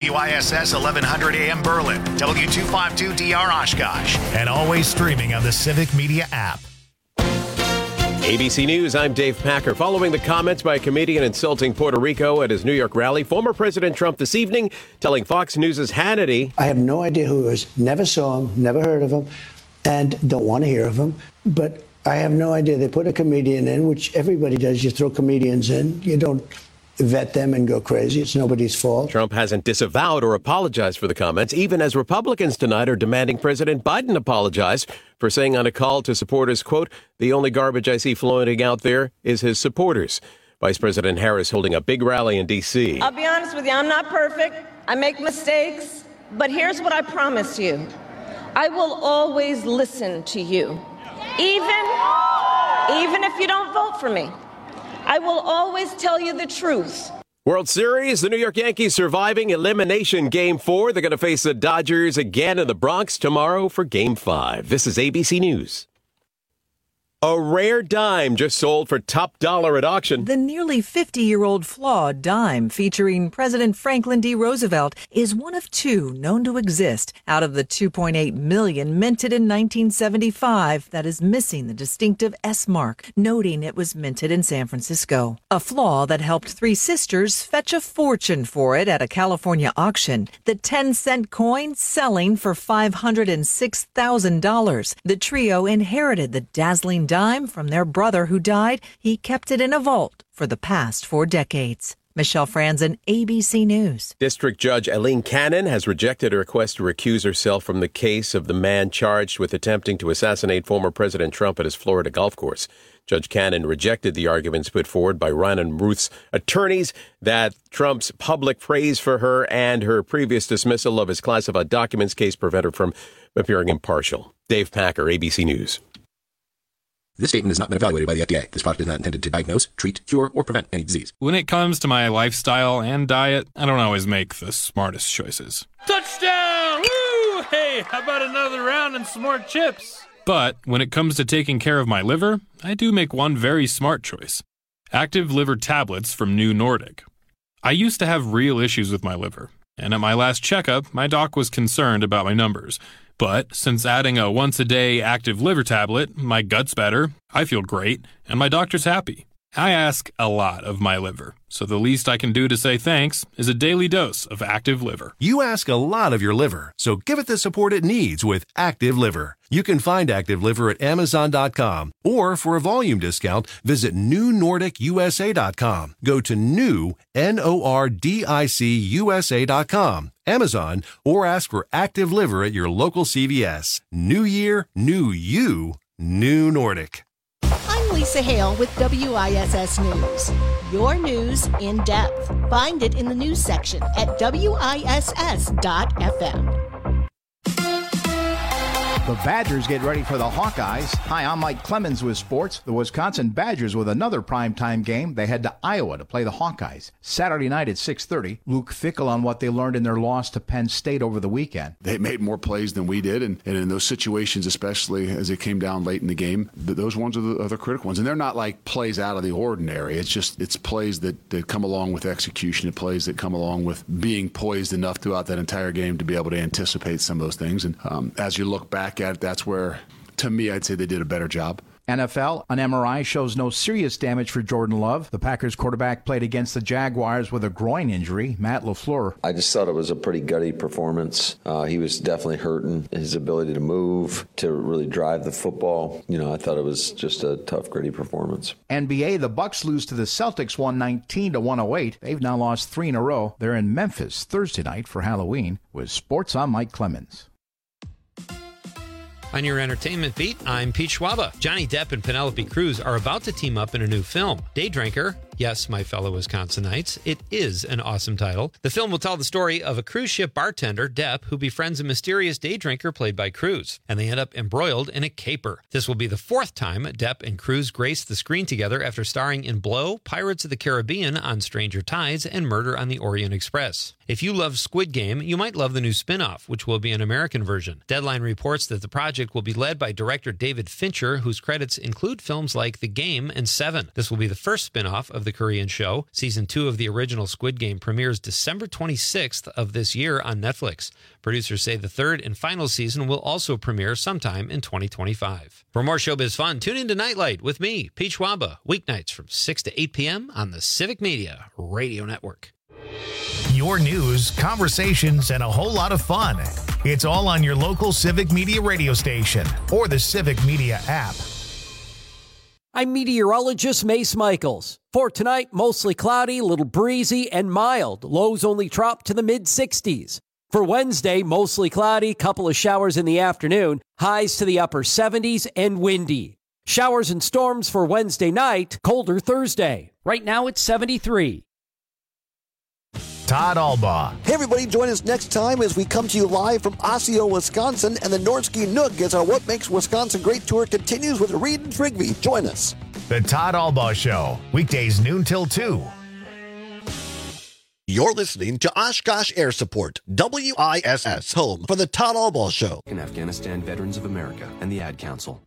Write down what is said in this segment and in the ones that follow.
WISS 1100 AM Berlin, W252DR Oshkosh, and always streaming on the Civic Media app. ABC News, I'm Dave Packer. Following the comments by a comedian insulting Puerto Rico at his New York rally, former President Trump this evening telling Fox News' Hannity, I have no idea who he is, never saw him, never heard of him, and don't want to hear of him, but I have no idea. They put a comedian in, which everybody does. You throw comedians in. You don't vet them and go crazy. It's nobody's fault. Trump hasn't disavowed or apologized for the comments, even as Republicans tonight are demanding President Biden apologize for saying on a call to supporters, quote, the only garbage I see floating out there is his supporters. Vice President Harris holding a big rally in D.C. I'll be honest with you, I'm not perfect. I make mistakes. But here's what I promise you. I will always listen to you, even if you don't vote for me. I will always tell you the truth. World Series, the New York Yankees surviving elimination Game 4. They're going to face the Dodgers again in the Bronx tomorrow for Game 5. This is ABC News. A rare dime just sold for top dollar at auction. The nearly 50-year-old flawed dime featuring President Franklin D. Roosevelt is one of two known to exist out of the 2.8 million minted in 1975 that is missing the distinctive S mark, noting it was minted in San Francisco. A flaw that helped three sisters fetch a fortune for it at a California auction. The 10-cent coin selling for $506,000. The trio inherited the dazzling dime from their brother who died. He kept it in a vault for the past 4 decades. Michelle Franzen, ABC News. District Judge Eileen Cannon has rejected a request to recuse herself from the case of the man charged with attempting to assassinate former President Trump at his Florida golf course. Judge Cannon rejected the arguments put forward by Ryan Ruth's attorneys that Trump's public praise for her and her previous dismissal of his classified documents case prevent her from appearing impartial. Dave Packer, ABC News. This statement has not been evaluated by the FDA. This product is not intended to diagnose, treat, cure, or prevent any disease. When it comes to my lifestyle and diet, I don't always make the smartest choices. Touchdown! Woo! Hey, how about another round and some more chips? But when it comes to taking care of my liver, I do make one very smart choice. Active Liver tablets from New Nordic. I used to have real issues with my liver, and at my last checkup, my doc was concerned about my numbers. But since adding a once-a-day Active Liver tablet, my gut's better, I feel great, and my doctor's happy. I ask a lot of my liver, so the least I can do to say thanks is a daily dose of Active Liver. You ask a lot of your liver, so give it the support it needs with Active Liver. You can find Active Liver at Amazon.com, or for a volume discount, visit NewNordicUSA.com. Go to new, NORDICUSA.com, Amazon, or ask for Active Liver at your local CVS. New year, new you, New Nordic. I'm Lisa Hale with WISS News. Your news in depth. Find it in the news section at WISS.FM. The Badgers get ready for the Hawkeyes. Hi, I'm Mike Clemens with sports. The Wisconsin Badgers with another primetime game. They head to Iowa to play the Hawkeyes. Saturday night at 6:30. Luke Fickell on what they learned in their loss to Penn State over the weekend. They made more plays than we did, and in those situations, especially as it came down late in the game, those ones are the critical ones. And they're not like plays out of the ordinary. It's plays that come along with execution, and plays that come along with being poised enough throughout that entire game to be able to anticipate some of those things. And as you look back at it, that's where, to me, I'd say they did a better job. NFL, an MRI shows no serious damage for Jordan Love. The Packers quarterback played against the Jaguars with a groin injury. Matt LaFleur. I just thought it was a pretty gutty performance. He was definitely hurting his ability to move, to really drive the football. I thought it was just a tough, gritty performance. NBA, the Bucks lose to the Celtics 119-108. They've now lost 3 in a row. They're in Memphis Thursday night for Halloween. With sports, I'm Mike Clemens. On your entertainment beat, I'm Pete Schwaba. Johnny Depp and Penelope Cruz are about to team up in a new film, Day Drinker. Yes, my fellow Wisconsinites, it is an awesome title. The film will tell the story of a cruise ship bartender, Depp, who befriends a mysterious day drinker played by Cruz, and they end up embroiled in a caper. This will be the 4th time Depp and Cruz grace the screen together after starring in Blow, Pirates of the Caribbean, On Stranger Tides, and Murder on the Orient Express. If you love Squid Game, you might love the new spin-off, which will be an American version. Deadline reports that the project will be led by director David Fincher, whose credits include films like The Game and Seven. This will be the first spin-off of the Korean show. Season 2 of the original Squid Game premieres December 26th of this year on Netflix. Producers say the third and final season will also premiere sometime in 2025. For more showbiz fun, tune in to Nightlight with me, Pete Schwaba, weeknights from 6 to 8 p.m. on the Civic Media Radio Network. Your news, conversations, and a whole lot of fun. It's all on your local Civic Media radio station or the Civic Media app. I'm meteorologist Mace Michaels. For tonight, mostly cloudy, a little breezy, and mild. Lows only drop to the mid-60s. For Wednesday, mostly cloudy, couple of showers in the afternoon, highs to the upper 70s and windy. Showers and storms for Wednesday night, colder Thursday. Right now it's 73. Todd Albaugh. Hey everybody, join us next time as we come to you live from Osseo, Wisconsin, and the Nordsky Nook as our What Makes Wisconsin Great tour continues with Reed and Trigby. Join us. The Todd Albaugh Show, weekdays noon till 2. You're listening to Oshkosh Air Support, WISS, home for the Todd Albaugh Show. In Afghanistan Veterans of America and the Ad Council.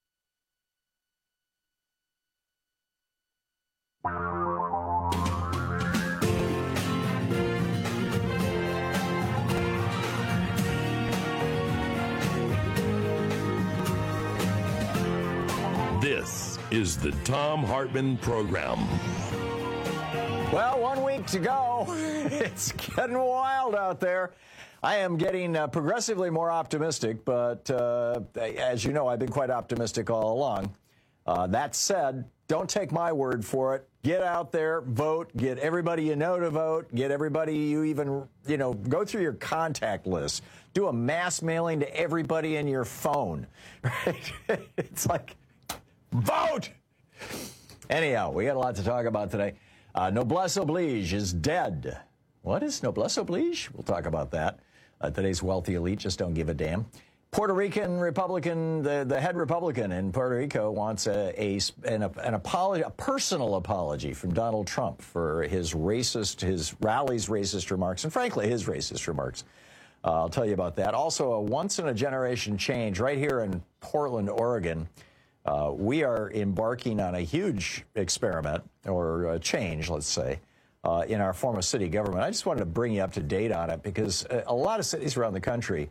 This is the Thom Hartmann Program. Well, 1 week to go. It's getting wild out there. I am getting progressively more optimistic, but as you know, I've been quite optimistic all along. That said, don't take my word for it. Get out there, vote, get everybody you know to vote, get everybody you even, go through your contact list. Do a mass mailing to everybody in your phone. Right? It's like, vote! Anyhow, we got a lot to talk about today. Noblesse oblige is dead. What is noblesse oblige? We'll talk about that. Today's wealthy elite just don't give a damn. Puerto Rican Republican, the head Republican in Puerto Rico wants an apology, a personal apology from Donald Trump for his rally's racist remarks, and frankly, his racist remarks. I'll tell you about that. Also, a once-in-a-generation change right here in Portland, Oregon. We are embarking on a huge experiment, or a change, let's say, in our form of city government. I just wanted to bring you up to date on it because a lot of cities around the country,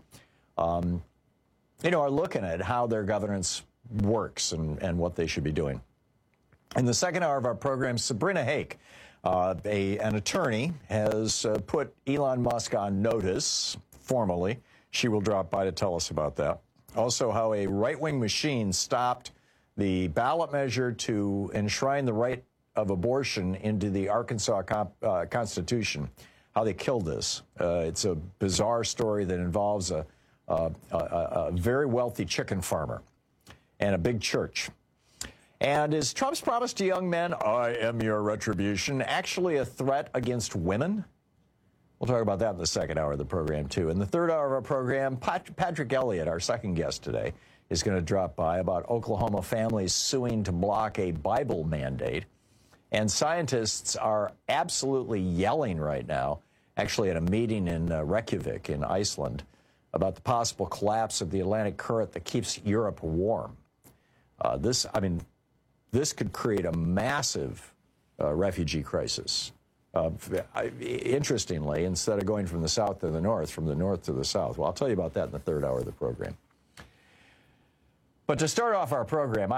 are looking at how their governance works and what they should be doing. In the second hour of our program, Sabrina Hake, an attorney, has put Elon Musk on notice formally. She will drop by to tell us about that. Also, how a right-wing machine stopped the ballot measure to enshrine the right of abortion into the Arkansas Constitution, how they killed this. It's a bizarre story that involves a very wealthy chicken farmer and a big church. And is Trump's promise to young men, I am your retribution, actually a threat against women? We'll talk about that in the second hour of the program, too. In the third hour of our program, Patrick Elliott, our second guest today, is going to drop by about Oklahoma families suing to block a Bible mandate. And scientists are absolutely yelling right now, actually at a meeting in Reykjavik in Iceland, about the possible collapse of the Atlantic current that keeps Europe warm. This could create a massive refugee crisis. Interestingly, instead of going from the south to the north, from the north to the south. Well, I'll tell you about that in the third hour of the program. But to start off our program,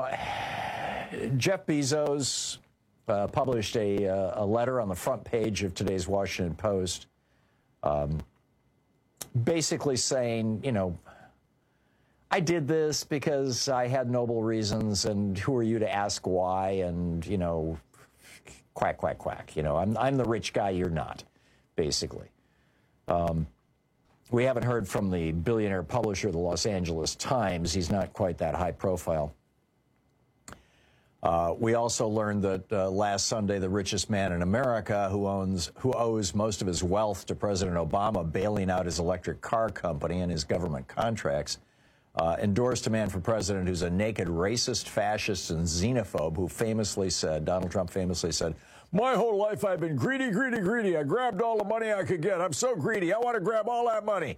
Jeff Bezos published a letter on the front page of today's Washington Post, basically saying, I did this because I had noble reasons, and who are you to ask why? And, quack, quack, quack. I'm the rich guy, you're not, basically. We haven't heard from the billionaire publisher of the Los Angeles Times. He's not quite that high profile. We also learned that last Sunday, the richest man in America, who owes most of his wealth to President Obama bailing out his electric car company and his government contracts, endorsed a man for president who's a naked racist, fascist, and xenophobe who Donald Trump famously said, My whole life I've been greedy, greedy, greedy. I grabbed all the money I could get. I'm so greedy. I want to grab all that money.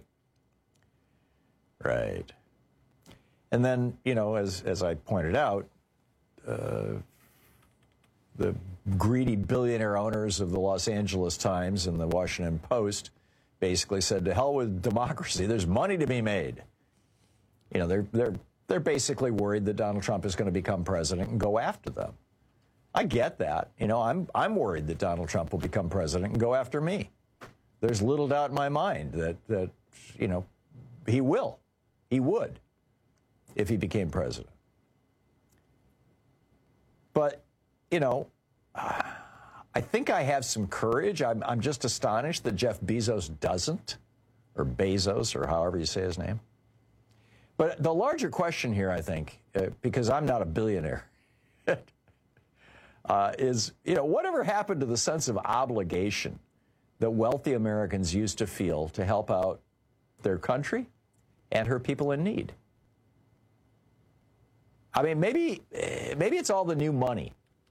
Right. And then, you know, as I pointed out, the greedy billionaire owners of the Los Angeles Times and the Washington Post basically said, to hell with democracy. There's money to be made. You know, they're basically worried that Donald Trump is going to become president and go after them. I get that. You know, I'm worried that Donald Trump will become president and go after me. There's little doubt in my mind that you know, he will. He would if he became president. But, you know, I think I have some courage. I'm just astonished that Jeff Bezos doesn't, or Bezos, or however you say his name. But the larger question here, I think, because I'm not a billionaire, is, you know, whatever happened to the sense of obligation that wealthy Americans used to feel to help out their country and her people in need? I mean, maybe it's all the new money.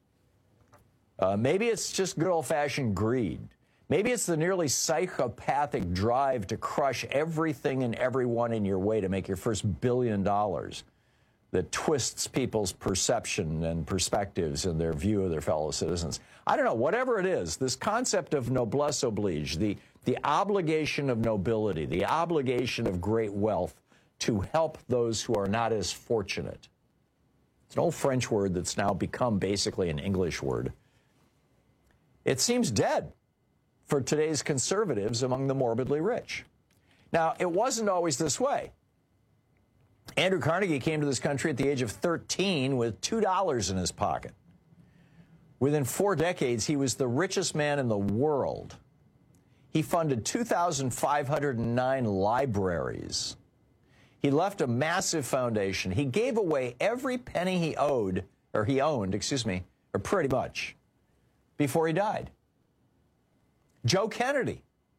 Maybe it's just good old-fashioned greed. Maybe it's the nearly psychopathic drive to crush everything and everyone in your way to make your first $1 billion that twists people's perception and perspectives and their view of their fellow citizens. I don't know, whatever it is, this concept of noblesse oblige, the obligation of nobility, the obligation of great wealth to help those who are not as fortunate. It's an old French word that's now become basically an English word. It seems dead for today's conservatives among the morbidly rich. Now, it wasn't always this way. Andrew Carnegie came to this country at the age of 13 with $2 in his pocket. Within 4 decades, he was the richest man in the world. He funded 2,509 libraries. He left a massive foundation. He gave away every penny he owned, or pretty much, before he died. Joe Kennedy,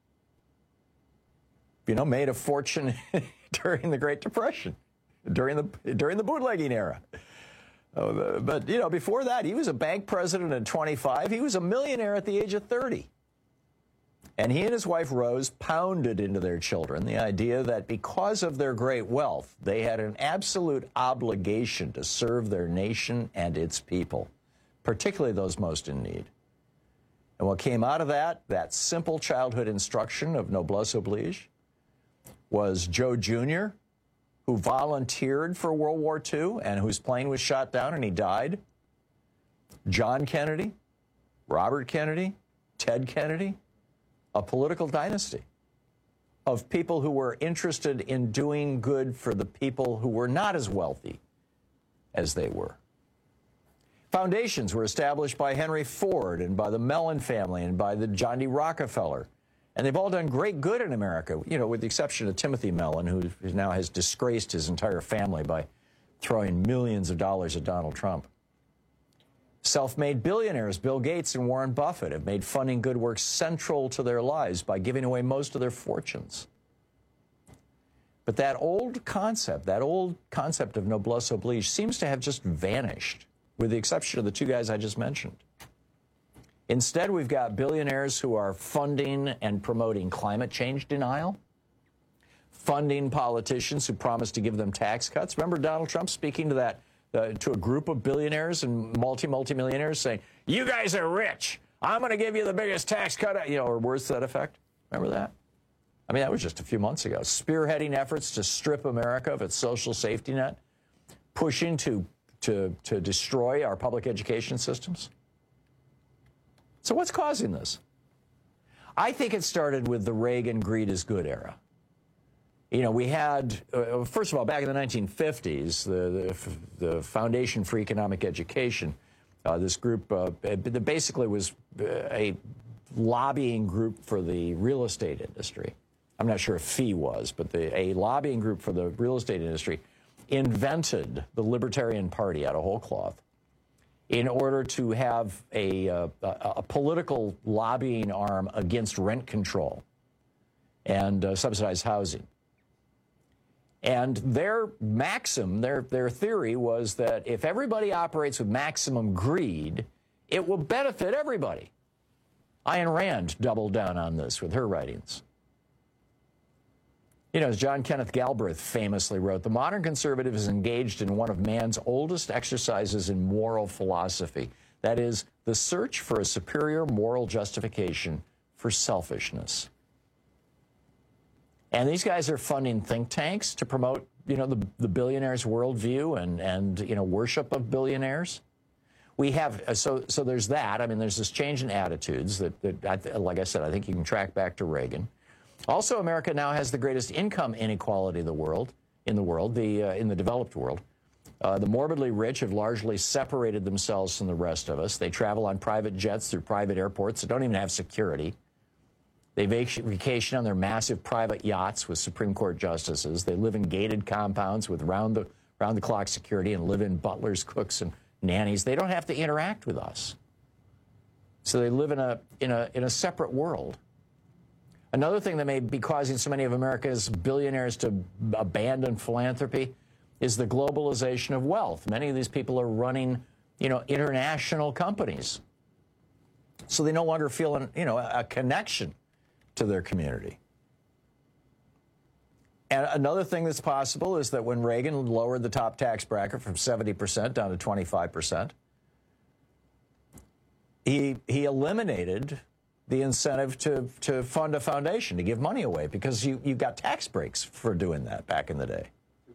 you know, made a fortune during the Great Depression, during the bootlegging era. But, you know, before that, he was a bank president at 25. He was a millionaire at the age of 30. And he and his wife, Rose, pounded into their children the idea that because of their great wealth, they had an absolute obligation to serve their nation and its people, particularly those most in need. And what came out of that simple childhood instruction of noblesse oblige, was Joe Jr., who volunteered for World War II and whose plane was shot down and he died. John Kennedy, Robert Kennedy, Ted Kennedy, a political dynasty of people who were interested in doing good for the people who were not as wealthy as they were. Foundations were established by Henry Ford and by the Mellon family and by the John D. Rockefeller. And they've all done great good in America, you know, with the exception of Timothy Mellon, who now has disgraced his entire family by throwing millions of dollars at Donald Trump. Self-made billionaires, Bill Gates and Warren Buffett, have made funding good work central to their lives by giving away most of their fortunes. But that old concept of noblesse oblige seems to have just vanished, with the exception of the two guys I just mentioned. Instead, we've got billionaires who are funding and promoting climate change denial, funding politicians who promise to give them tax cuts. Remember Donald Trump speaking to to a group of billionaires and multimillionaires saying, "You guys are rich. I'm going to give you the biggest tax cut," you know, or words to that effect. Remember that? I mean, that was just a few months ago. Spearheading efforts to strip America of its social safety net, pushing to destroy our public education systems. So what's causing this? I think it started with the Reagan greed is good era. You know, we had, first of all, back in the 1950s, the Foundation for Economic Education, this group that basically was a lobbying group for the real estate industry. I'm not sure if FEE was, but a lobbying group for the real estate industry invented the Libertarian Party out of whole cloth in order to have a political lobbying arm against rent control and subsidized housing. And their maxim, their theory was that if everybody operates with maximum greed, it will benefit everybody. Ayn Rand doubled down on this with her writings. You know, as John Kenneth Galbraith famously wrote, the modern conservative is engaged in one of man's oldest exercises in moral philosophy. That is, the search for a superior moral justification for selfishness. And these guys are funding think tanks to promote, you know, the billionaires' worldview and you know, worship of billionaires. We have, so there's that. I mean, there's this change in attitudes that like I said, I think you can track back to Reagan. Also, America now has the greatest income inequality in the world, in the developed world. The morbidly rich have largely separated themselves from the rest of us. They travel on private jets through private airports that don't even have security. They vacation on their massive private yachts with Supreme Court justices. They live in gated compounds with round-the-clock security and live in butlers, cooks, and nannies. They don't have to interact with us. So they live in a separate world. Another thing that may be causing so many of America's billionaires to abandon philanthropy is the globalization of wealth. Many of these people are running, you know, international companies. So they no longer feel a connection to their community. And another thing that's possible is that when Reagan lowered the top tax bracket from 70% down to 25%, he eliminated the incentive to fund a foundation, to give money away, because you got tax breaks for doing that back in the day.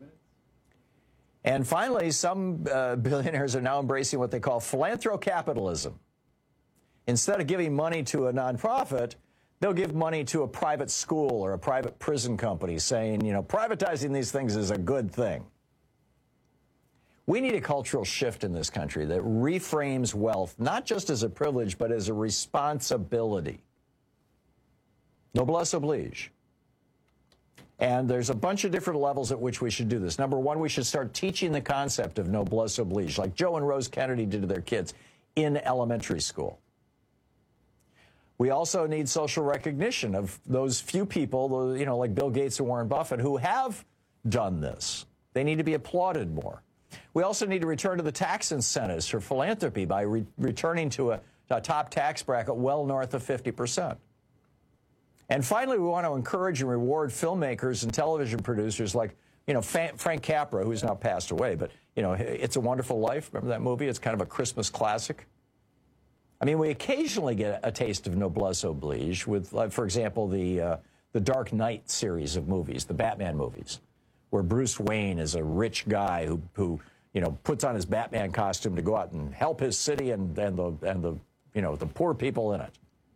And finally, some billionaires are now embracing what they call philanthrocapitalism. Instead of giving money to a nonprofit, they'll give money to a private school or a private prison company, saying, you know, privatizing these things is a good thing. We need a cultural shift in this country that reframes wealth, not just as a privilege, but as a responsibility. Noblesse oblige. And there's a bunch of different levels at which we should do this. Number one, we should start teaching the concept of noblesse oblige, like Joe and Rose Kennedy did to their kids in elementary school. We also need social recognition of those few people, you know, like Bill Gates and Warren Buffett, who have done this. They need to be applauded more. We also need to return to the tax incentives for philanthropy by returning to a top tax bracket well north of 50%. And finally, we want to encourage and reward filmmakers and television producers like, you know, Frank Capra, who's now passed away, but, you know, It's a Wonderful Life. Remember that movie? It's kind of a Christmas classic. I mean, we occasionally get a taste of noblesse oblige with, for example, the Dark Knight series of movies, the Batman movies, where Bruce Wayne is a rich guy who you know, puts on his Batman costume to go out and help his city and the you know, the poor people in it.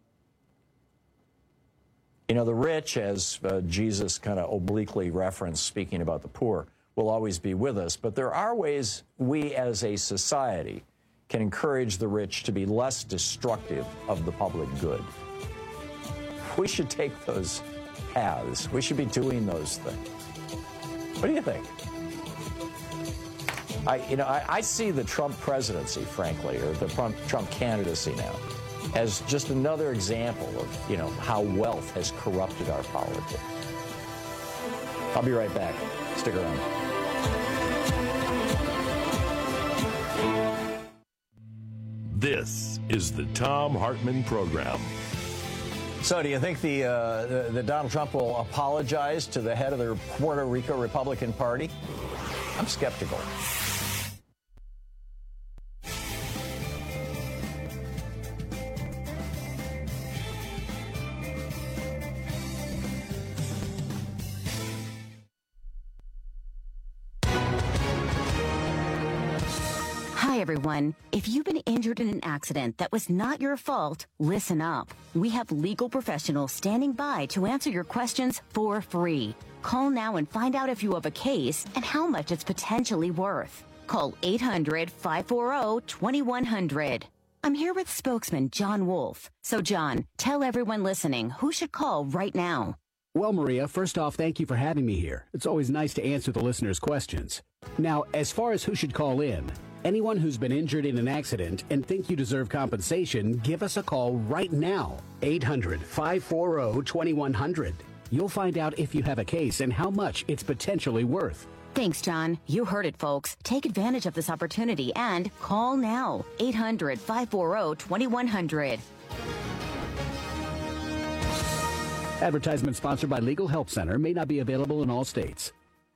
You know, the rich, as Jesus kind of obliquely referenced, speaking about the poor, will always be with us. But there are ways we as a society can encourage the rich to be less destructive of the public good. We should take those paths. We should be doing those things. What do you think? I see the Trump presidency, frankly, or the Trump candidacy now, as just another example of, you know, how wealth has corrupted our politics. I'll be right back. Stick around. This is the Thom Hartmann Program. So do you think the Donald Trump will apologize to the head of the Puerto Rico Republican Party? I'm skeptical. Hi, everyone. If you've been injured in an accident that was not your fault, listen up. We have legal professionals standing by to answer your questions for free. Call now and find out if you have a case and how much it's potentially worth. Call 800-540-2100. I'm here with spokesman John Wolf. So, John, tell everyone listening who should call right now. Well, Maria, first off, thank you for having me here. It's always nice to answer the listeners' questions. Now, as far as who should call in, anyone who's been injured in an accident and think you deserve compensation, give us a call right now. 800-540-2100. You'll find out if you have a case and how much it's potentially worth. Thanks, John. You heard it, folks. Take advantage of this opportunity and call now. 800-540-2100. Advertisement sponsored by Legal Help Center. May not be available in all states.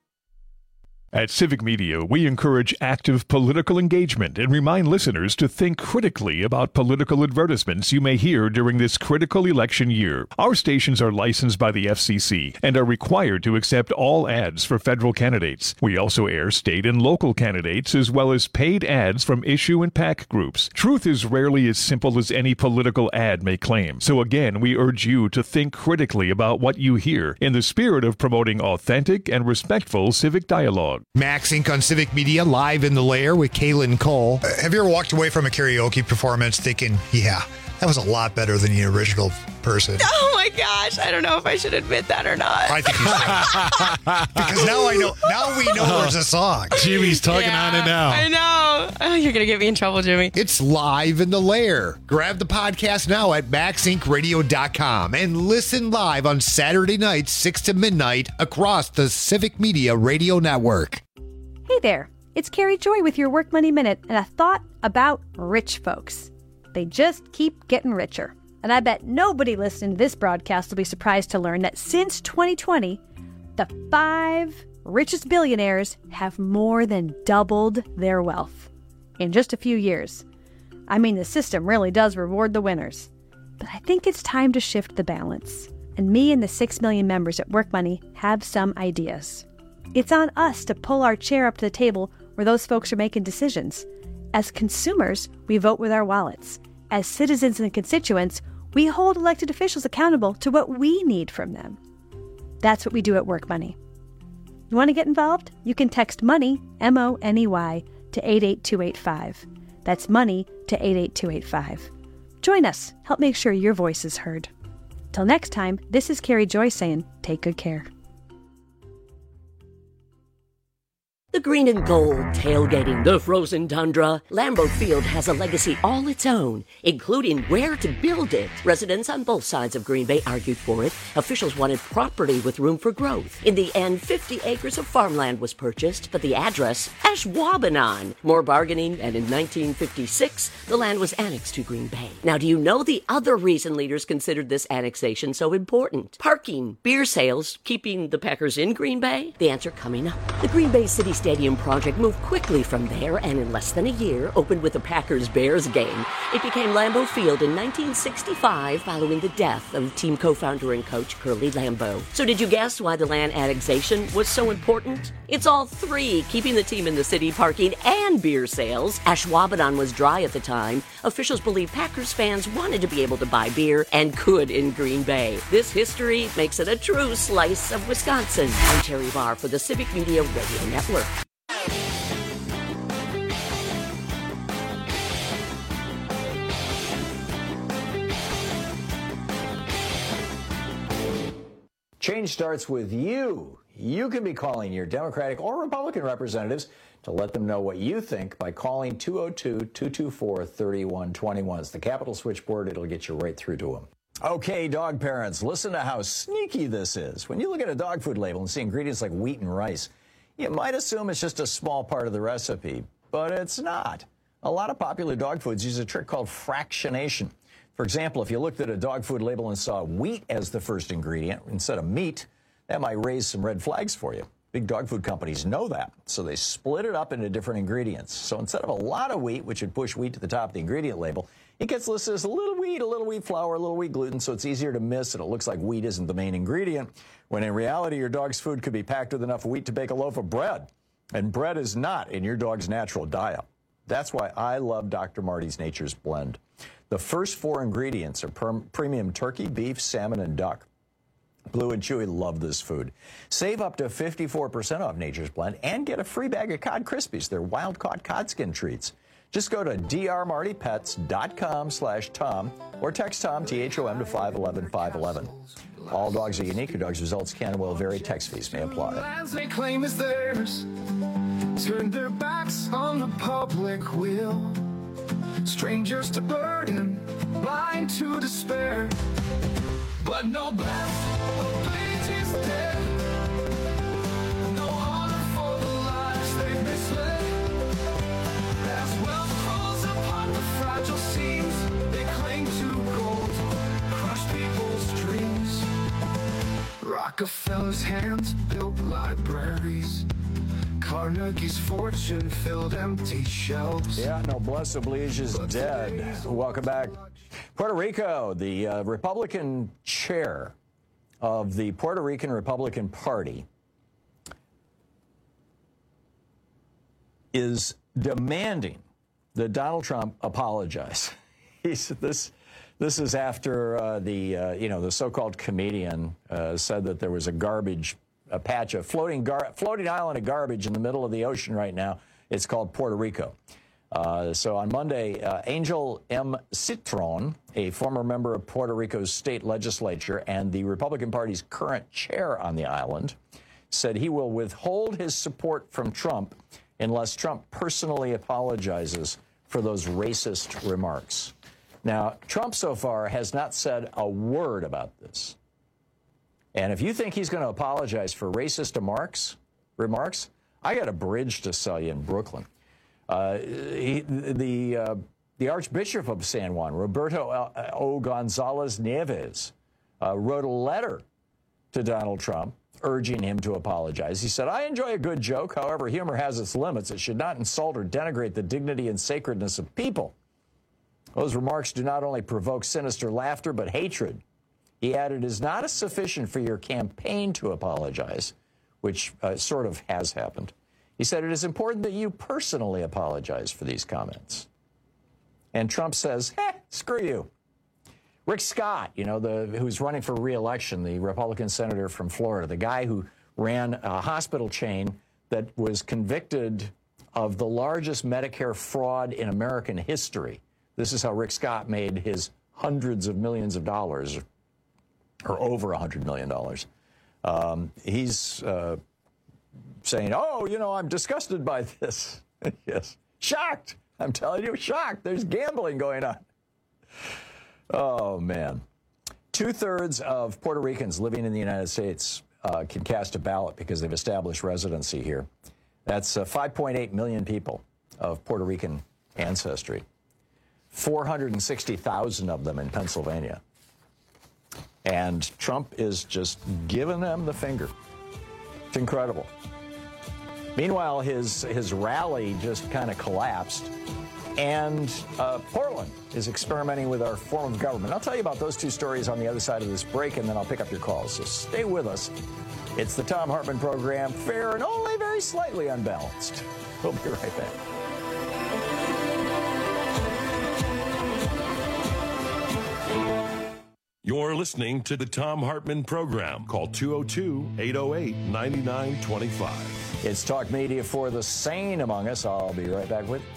At Civic Media, we encourage active political engagement and remind listeners to think critically about political advertisements you may hear during this critical election year. Our stations are licensed by the FCC and are required to accept all ads for federal candidates. We also air state and local candidates as well as paid ads from issue and PAC groups. Truth is rarely as simple as any political ad may claim. So again, we urge you to think critically about what you hear in the spirit of promoting authentic and respectful civic dialogue. Max Inc. on Civic Media, live in the lair with Kaylin Cole. Have you ever walked away from a karaoke performance thinking, yeah, that was a lot better than the original person? Oh my gosh, I don't know if I should admit that or not. I think you should. Because now we know there's a song. Jimmy's tugging on it now. I know. Oh, you're going to get me in trouble, Jimmy. It's live in the lair. Grab the podcast now at maxincradio.com and listen live on Saturday nights, 6 to midnight, across the Civic Media Radio Network. Hey there, it's Carrie Joy with your Work Money Minute and a thought about rich folks. They just keep getting richer. And I bet nobody listening to this broadcast will be surprised to learn that since 2020, the 5 richest billionaires have more than doubled their wealth in just a few years. I mean, the system really does reward the winners. But I think it's time to shift the balance. And me and the 6 million members at Work Money have some ideas. It's on us to pull our chair up to the table where those folks are making decisions. As consumers, we vote with our wallets. As citizens and constituents, we hold elected officials accountable to what we need from them. That's what we do at Work Money. You want to get involved? You can text MONEY, M-O-N-E-Y, to 88285. That's MONEY to 88285. Join us. Help make sure your voice is heard. Till next time, this is Carrie Joy saying, take good care. The green and gold, tailgating the frozen tundra. Lambeau Field has a legacy all its own, including where to build it. Residents on both sides of Green Bay argued for it. Officials wanted property with room for growth. In the end, 50 acres of farmland was purchased, but the address, Ashwaubenon. More bargaining, and in 1956, the land was annexed to Green Bay. Now, do you know the other reason leaders considered this annexation so important? Parking, beer sales, keeping the Packers in Green Bay? The answer coming up. The Green Bay City Stadium project moved quickly from there and in less than a year opened with a Packers-Bears game. It became Lambeau Field in 1965 following the death of team co-founder and coach Curly Lambeau. So did you guess why the land annexation was so important? It's all three, keeping the team in the city, parking, and beer sales. Ashwaubenon was dry at the time. Officials believe Packers fans wanted to be able to buy beer and could in Green Bay. This history makes it a true slice of Wisconsin. I'm Terry Barr for the Civic Media Radio Network. Change starts with you. You can be calling your Democratic or Republican representatives to let them know what you think by calling 202-224-3121. It's the Capital Switchboard. It'll get you right through to them. Okay, dog parents, listen to how sneaky this is. When you look at a dog food label and see ingredients like wheat and rice, you might assume it's just a small part of the recipe, but it's not. A lot of popular dog foods use a trick called fractionation. For example, if you looked at a dog food label and saw wheat as the first ingredient instead of meat, that might raise some red flags for you. Big dog food companies know that, so they split it up into different ingredients. So instead of a lot of wheat, which would push wheat to the top of the ingredient label, it gets listed as a little wheat flour, a little wheat gluten, so it's easier to miss, and it looks like wheat isn't the main ingredient, when in reality, your dog's food could be packed with enough wheat to bake a loaf of bread. And bread is not in your dog's natural diet. That's why I love Dr. Marty's Nature's Blend. The first 4 ingredients are premium turkey, beef, salmon, and duck. Blue and Chewy love this food. Save up to 54% off Nature's Blend and get a free bag of Cod Krispies. They're wild-caught cod skin treats. Just go to drmartypets.com/Tom or text Tom, T-H-O-M, to 511-511. All dogs are unique. Your dog's results can and will vary. Text fees may apply. Lands they claim is theirs. Turn their backs on the public will. Strangers to burden, blind to despair. But no blessing is dead. No honor for the lives they've misled. As wealth falls upon the fragile seams, they cling to gold, crush people's dreams. Rockefeller's hands built libraries. Carnegie's fortune filled empty shelves. Yeah, noblesse oblige is dead. Welcome back. Puerto Rico, the Republican chair of the Puerto Rican Republican Party is demanding that Donald Trump apologize. This is after the so-called comedian said that there was a patch of floating island of garbage in the middle of the ocean right now. It's called Puerto Rico. So on Monday, Angel M. Citron, a former member of Puerto Rico's state legislature and the Republican Party's current chair on the island, said he will withhold his support from Trump unless Trump personally apologizes for those racist remarks. Now, Trump so far has not said a word about this. And if you think he's going to apologize for racist remarks, I got a bridge to sell you in Brooklyn. The Archbishop of San Juan, Roberto O. Gonzalez Nieves, wrote a letter to Donald Trump urging him to apologize. He said, "I enjoy a good joke. However, humor has its limits. It should not insult or denigrate the dignity and sacredness of people. Those remarks do not only provoke sinister laughter, but hatred." He added, "It is not sufficient for your campaign to apologize," which sort of has happened. He said, "It is important that you personally apologize for these comments." And Trump says, screw you. Rick Scott, who's running for re-election, the Republican senator from Florida, the guy who ran a hospital chain that was convicted of the largest Medicare fraud in American history. This is how Rick Scott made his hundreds of millions of dollars, or over $100 million. He's saying, I'm disgusted by this. Yes, shocked. I'm telling you, shocked. There's gambling going on. Oh, man. 2/3 of Puerto Ricans living in the United States can cast a ballot because they've established residency here. That's 5.8 million people of Puerto Rican ancestry. 460,000 of them in Pennsylvania. And Trump is just giving them the finger. It's incredible. Meanwhile, his rally just kind of collapsed. And Portland is experimenting with our form of government. I'll tell you about those two stories on the other side of this break, and then I'll pick up your calls. So stay with us. It's the Thom Hartmann Program, fair and only very slightly unbalanced. We'll be right back. You're listening to the Thom Hartmann Program. Call 202-808-9925. It's Talk Media for the sane among us. I'll be right back with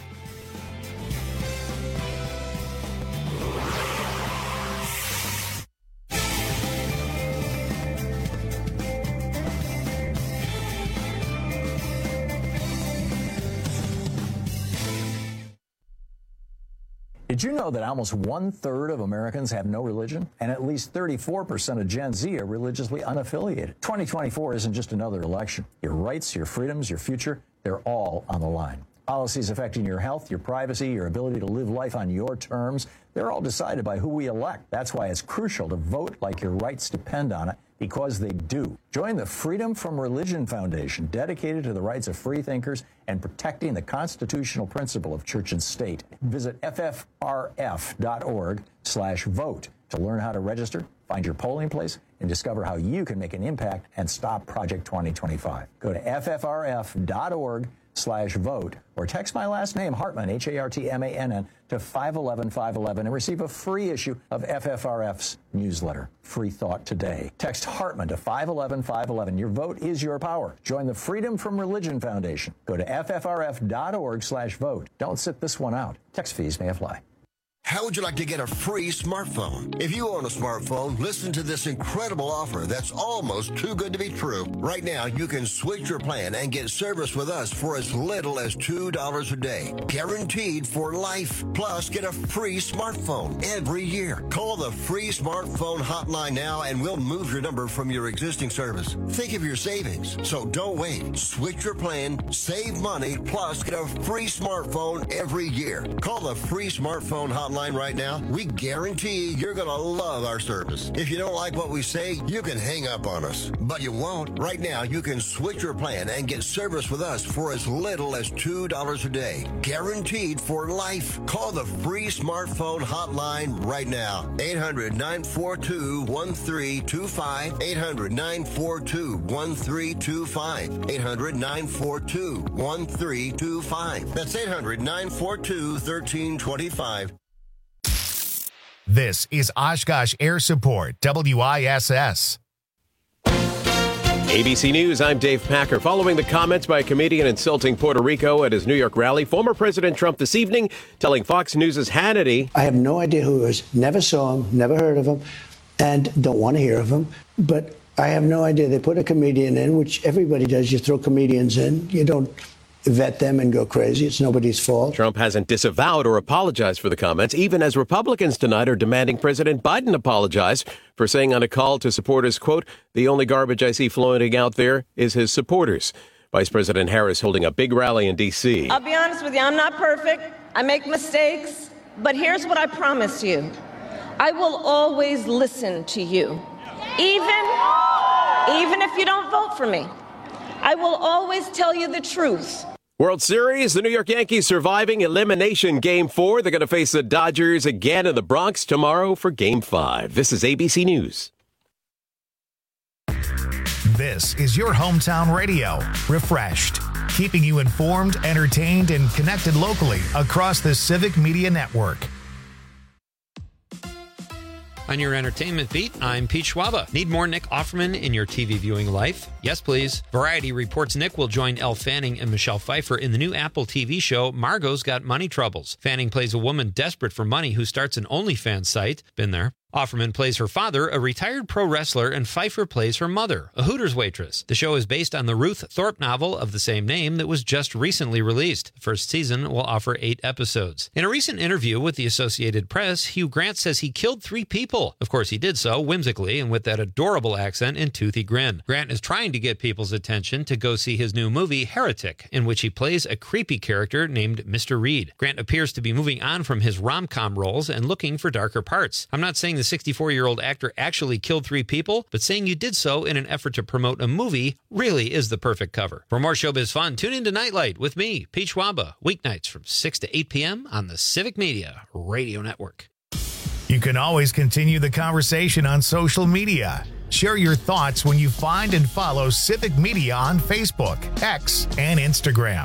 Did you know that almost 1/3 of Americans have no religion? And at least 34% of Gen Z are religiously unaffiliated. 2024 isn't just another election. Your rights, your freedoms, your future, they're all on the line. Policies affecting your health, your privacy, your ability to live life on your terms, they're all decided by who we elect. That's why it's crucial to vote like your rights depend on it, because they do. Join the Freedom from Religion Foundation, dedicated to the rights of free thinkers and protecting the constitutional principle of church and state. Visit ffrf.org/vote to learn how to register, find your polling place, and discover how you can make an impact and stop Project 2025. Go to ffrf.org/vote or text my last name, Hartmann, Hartmann, to 511-511 and receive a free issue of FFRF's newsletter, Free Thought Today. Text Hartmann to 511-511. Your vote is your power. Join the Freedom from Religion Foundation. Go to ffrf.org/vote. Don't sit this one out. Text fees may apply. How would you like to get a free smartphone? If you own a smartphone, listen to this incredible offer that's almost too good to be true. Right now, you can switch your plan and get service with us for as little as $2 a day. Guaranteed for life. Plus, get a free smartphone every year. Call the free smartphone hotline now and we'll move your number from your existing service. Think of your savings. So don't wait. Switch your plan, save money, plus get a free smartphone every year. Call the free smartphone hotline hotline right now, we guarantee you're going to love our service. If you don't like what we say, you can hang up on us. But you won't. Right now, you can switch your plan and get service with us for as little as $2 a day. Guaranteed for life. Call the free smartphone hotline right now. 800-942-1325. 800-942-1325. 800-942-1325. That's 800-942-1325. This is Oshkosh Air Support, WISS. ABC News, I'm Dave Packer. Following the comments by a comedian insulting Puerto Rico at his New York rally, former President Trump this evening telling Fox News' Hannity, I have no idea who he is. Never saw him, never heard of him, and don't want to hear of him. But I have no idea. They put a comedian in, which everybody does. You throw comedians in. You don't vet them and go crazy. It's nobody's fault. Trump hasn't disavowed or apologized for the comments, even as Republicans tonight are demanding President Biden apologize for saying on a call to supporters, quote, the only garbage I see floating out there is his supporters. Vice President Harris holding a big rally in D.C. I'll be honest with you, I'm not perfect. I make mistakes. But here's what I promise you. I will always listen to you. Even if you don't vote for me. I will always tell you the truth. World Series, the New York Yankees surviving elimination Game 4. They're going to face the Dodgers again in the Bronx tomorrow for Game 5. This is ABC News. This is your hometown radio, refreshed, keeping you informed, entertained, and connected locally across the Civic Media Network. On your entertainment beat, I'm Pete Schwaba. Need more Nick Offerman in your TV viewing life? Yes, please. Variety reports Nick will join Elle Fanning and Michelle Pfeiffer in the new Apple TV show Margot's Got Money Troubles. Fanning plays a woman desperate for money who starts an OnlyFans site. Been there. Offerman plays her father, a retired pro wrestler, and Pfeiffer plays her mother, a Hooters waitress. The show is based on the Ruth Thorpe novel of the same name that was just recently released. The first season will offer 8 episodes. In a recent interview with the Associated Press, Hugh Grant says he killed 3 people. Of course, he did so whimsically and with that adorable accent and toothy grin. Grant is trying to get people's attention to go see his new movie, Heretic, in which he plays a creepy character named Mr. Reed. Grant appears to be moving on from his rom-com roles and looking for darker parts. I'm not saying the 64-year-old actor actually killed 3 people, but saying you did so in an effort to promote a movie really is the perfect cover. For more showbiz fun, tune into Nightlight with me, Pete Schwaba, weeknights from 6 to 8 p.m. on the Civic Media Radio Network. You can always continue the conversation on social media. Share your thoughts when you find and follow Civic Media on Facebook, X, and Instagram.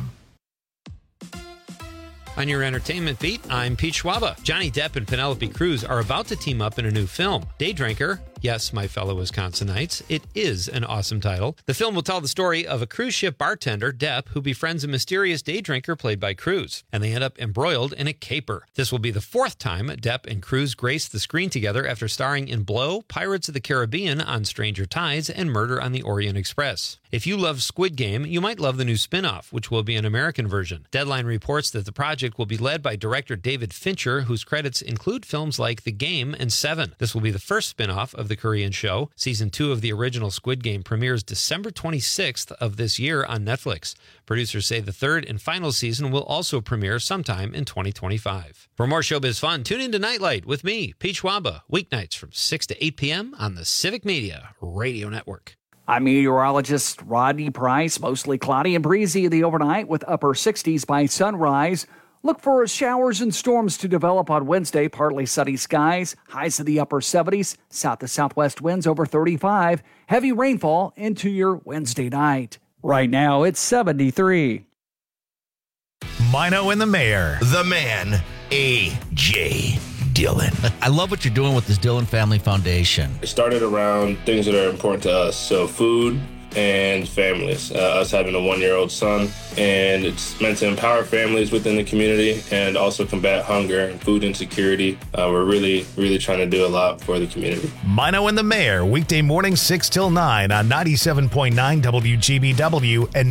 On your entertainment beat, I'm Pete Schwaba. Johnny Depp and Penelope Cruz are about to team up in a new film, Day Drinker. Yes, my fellow Wisconsinites, it is an awesome title. The film will tell the story of a cruise ship bartender, Depp, who befriends a mysterious day drinker played by Cruz, and they end up embroiled in a caper. This will be the 4th time Depp and Cruz grace the screen together after starring in Blow, Pirates of the Caribbean on Stranger Tides, and Murder on the Orient Express. If you love Squid Game, you might love the new spin-off, which will be an American version. Deadline reports that the project will be led by director David Fincher, whose credits include films like The Game and Seven. This will be the first spin-off of the Korean show. Season 2 of the original Squid Game premieres December 26th of this year on Netflix. Producers say the 3rd and final season will also premiere sometime in 2025. For more showbiz fun, tune into Nightlight with me, Pete Schwaba, weeknights from 6 to 8 p.m. on the Civic Media Radio Network. I'm meteorologist Rodney Price. Mostly cloudy and breezy in the overnight with upper 60s by sunrise. Look for showers and storms to develop on Wednesday. Partly sunny skies, highs in the upper 70s, south to southwest winds over 35. Heavy rainfall into your Wednesday night. Right now, it's 73. Mino and the Mayor. The man, A.J. Dillon. I love what you're doing with this Dillon Family Foundation. It started around things that are important to us. So food and families, us having a 1-year-old son, and it's meant to empower families within the community and also combat hunger and food insecurity. We're really trying to do a lot for the community. Mino and the Mayor, weekday mornings 6 till 9 on 97.9 WGBW and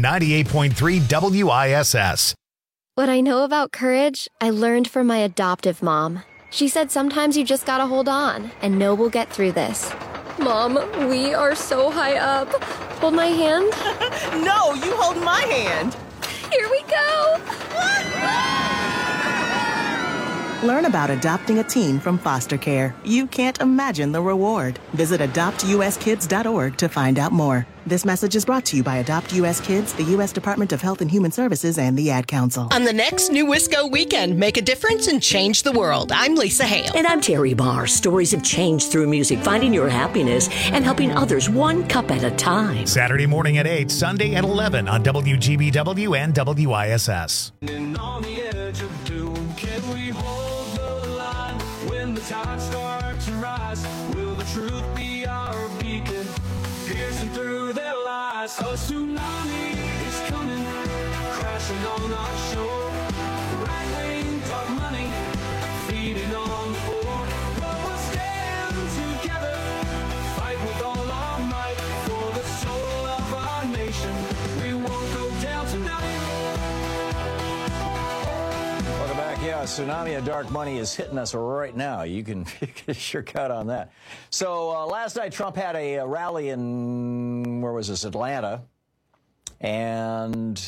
98.3 WISS. What I know about courage, I learned from my adoptive mom. She said sometimes you just gotta hold on and know we'll get through this. Mom, we are so high up. Hold my hand. No, you hold my hand. Here we go. Learn about adopting a teen from foster care. You can't imagine the reward. Visit adoptuskids.org to find out more. This message is brought to you by Adopt U.S. Kids, the U.S. Department of Health and Human Services, and the Ad Council. On the next New Wisco Weekend, make a difference and change the world. I'm Lisa Hale. And I'm Terry Barr. Stories of change through music, finding your happiness and helping others one cup at a time. Saturday morning at 8, Sunday at 11 on WGBW and WISS. On the edge of doom, can we hold the line when the tide starts to rise? Will the truth be our beacon, piercing through their lies? A tsunami is coming, crashing on our shore. Right-wing dark money, feeding on the poor. But we'll stand together, fight with all our might for the soul of our nation. We won't go down tonight. Welcome back. Yeah, tsunami of dark money is hitting us right now. You can sure cut on that. So last night, Trump had a rally in, where was this, Atlanta. And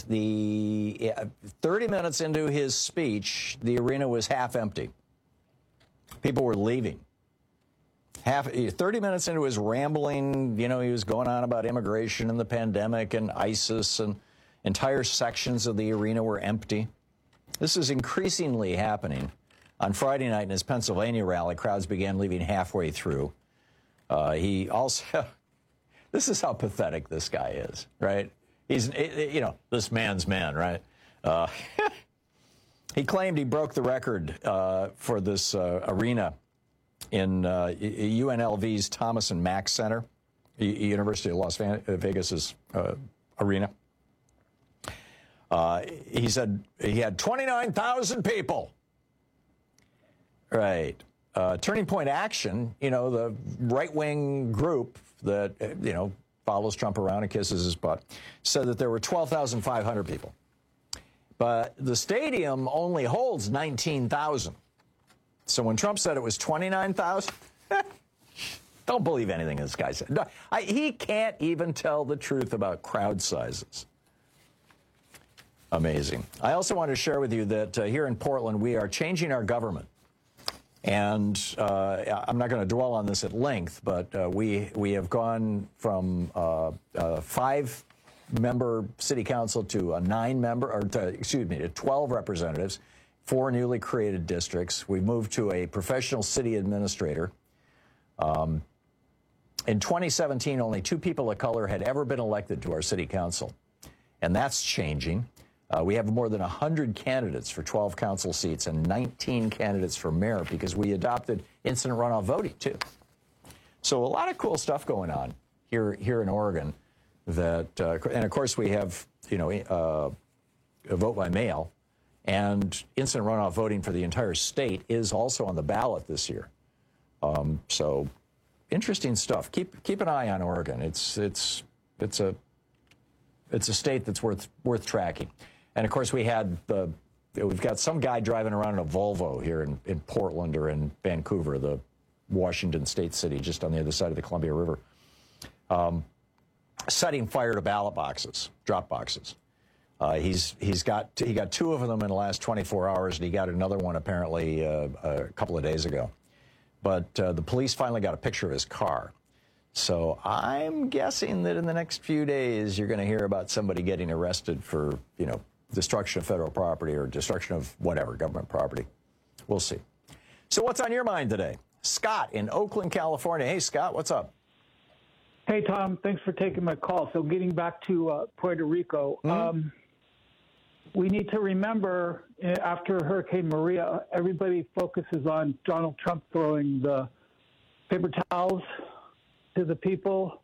30 minutes into his speech, the arena was half empty. People were leaving. 30 minutes into his rambling, you know, he was going on about immigration and the pandemic and ISIS, and entire sections of the arena were empty. This is increasingly happening. On Friday night in his Pennsylvania rally, crowds began leaving halfway through. He also, this is how pathetic this guy is, right? He's, you know, this man's man, right? He claimed he broke the record for this arena in UNLV's Thomas and Mack Center, University of Las Vegas's arena. He said he had 29,000 people. Right. Turning Point Action, you know, the right-wing group that, you know, follows Trump around and kisses his butt, said that there were 12,500 people. But the stadium only holds 19,000. So when Trump said it was 29,000, don't believe anything this guy said. No, he can't even tell the truth about crowd sizes. Amazing. I also want to share with you that here in Portland, we are changing our government. And I'm not going to dwell on this at length, but we have gone from a 5-member city council to a 9-member, or to 12 representatives, 4 newly created districts. We moved to a professional city administrator. In 2017, only 2 people of color had ever been elected to our city council, and that's changing. We have more than 100 candidates for 12 council seats and 19 candidates for mayor because we adopted instant runoff voting, too. So a lot of cool stuff going on here in Oregon. That and, of course, we have, you know, a vote by mail, and instant runoff voting for the entire state is also on the ballot this year. So interesting stuff. Keep an eye on Oregon. It's a state that's worth tracking. And of course, we've got some guy driving around in a Volvo here in Portland or in Vancouver, the Washington state city, just on the other side of the Columbia River, setting fire to ballot boxes, drop boxes. He got 2 of them in the last 24 hours, and he got another one apparently a couple of days ago. But the police finally got a picture of his car. So I'm guessing that in the next few days, you're going to hear about somebody getting arrested for, you know, destruction of federal property or destruction of whatever, government property. We'll see. So what's on your mind today? Scott in Oakland, California. Hey, Scott, what's up? Hey, Tom, thanks for taking my call. So getting back to Puerto Rico, we need to remember after Hurricane Maria, everybody focuses on Donald Trump throwing the paper towels to the people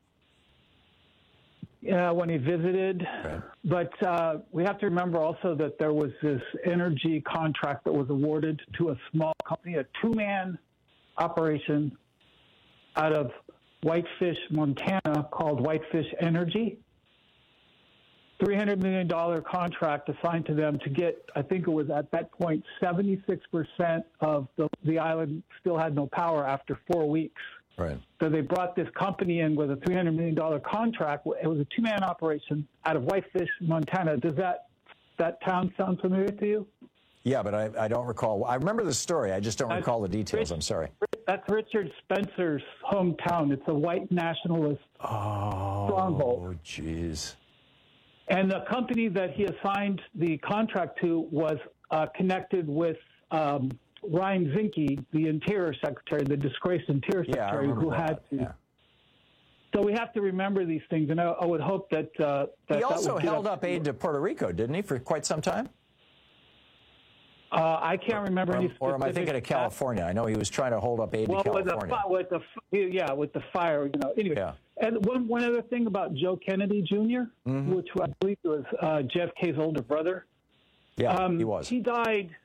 when he visited. Right. But we have to remember also that there was this energy contract that was awarded to a small company, a 2-man operation out of Whitefish, Montana, called Whitefish Energy. $300 million contract assigned to them to get, I think it was at that point, 76% of the island still had no power after 4 weeks. Right. So they brought this company in with a $300 million contract. It was a 2-man operation out of Whitefish, Montana. Does that town sound familiar to you? Yeah, but I don't recall. I remember the story. I just don't recall the details. I'm sorry. That's Richard Spencer's hometown. It's a white nationalist stronghold. Oh, jeez. And the company that he assigned the contract to was connected with Ryan Zinke, the Interior Secretary, the disgraced Interior Secretary, who had to. Yeah. So we have to remember these things, and I would hope that. He also held up aid to Puerto Rico, didn't he, for quite some time? I can't remember any specifics. Or am I thinking of California? I know he was trying to hold up aid to California. With the fire, Anyway, yeah. And one other thing about Joe Kennedy Jr., which I believe was JFK's older brother. Yeah, he was. He died